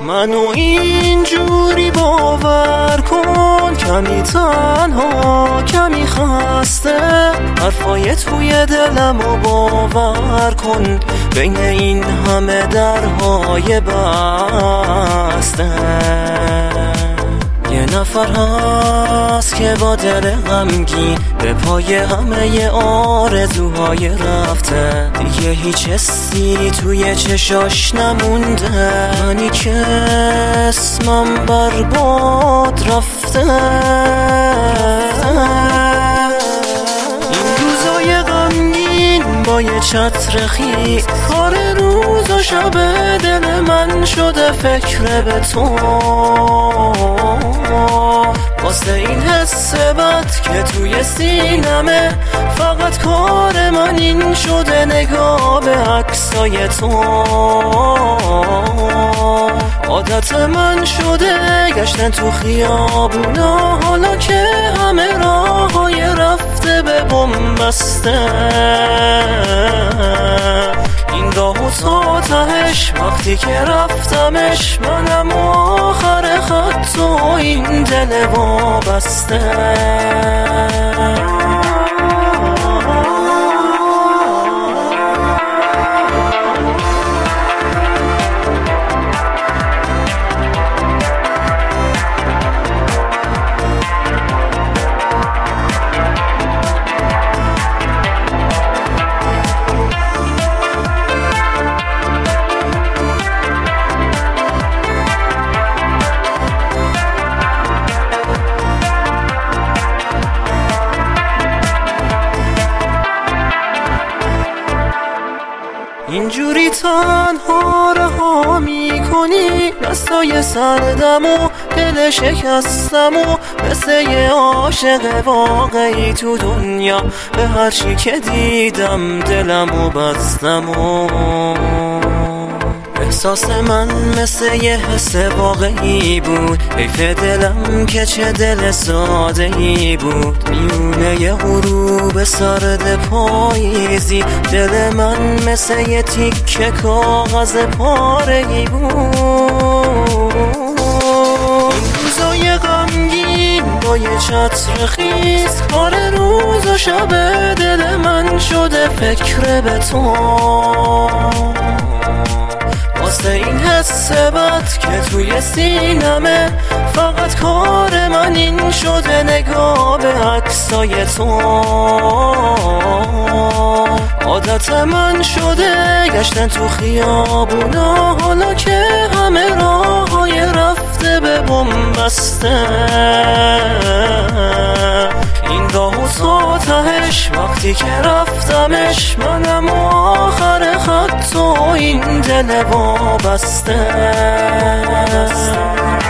منو اینجوری باور کن، کمی تنها کمی خسته، حرفای توی دلمو باور کن، بین این همه درهای بسته. یه نفر هست که با دل غمگین به پای همه آرزوهای رفته، دیگه هیچ حسی توی چشاش نمونده، منی که اسمم برباد رفته. این روزای غمگین با یه چتر خیس، کار روز و شب دل من شده فکر به تو، واسه این حس بد که توی سینمه، فقط کار من این شده نگاه به عکسای تو. عادت من شده گشتن تو خیابونا، حالا که همه راههای رفته به بم بسته. این راه و تا تهش وقتی که رفتمش، منم آخر خط و این دل وابسته. اینجوری تنها رها میکنی دستای سردم و دل شکستم، و مثل یه عاشق واقعی تو دنیا به هر چی که دیدم دلمو بستم. و احساس من مثل یه حس واقعی بود، حیف دلم که چه دل ساده ای بود. میونه یه غروب سرد پاییزی، دل من مثل یه تیکه کاغذ پاره‌ای بود. این روزای غمگین با یه چتر خیس، کار روز و شب دل من شده فکر به تو، واسه این حس بد که توی سینمه، فقط کار من این شده نگاه به عکسای تو. عادت من شده گشتن تو خیابونا، حالا که همه راههای رفته به بم بسته. این راه و تا تهش وقتی که رفتمش، منم آخر خط و این دل وابسته.